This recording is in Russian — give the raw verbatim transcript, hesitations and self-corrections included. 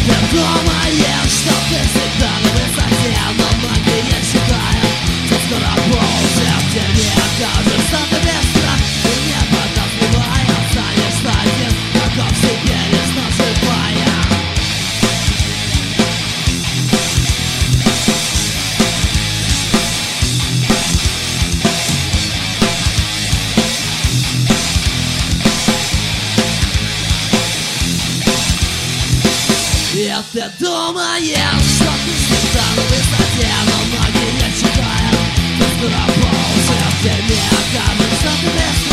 Ты думаешь, что ты всегда на высоте, но многие считают, что скоро ползет. Тебе кажется, ты быстро и не подозревая станешь один, таков себе лишь наживая. И ты думаешь, что ты всегда на высоте, но многие считают, что скоро ползет. Тебе кажется, ты быстро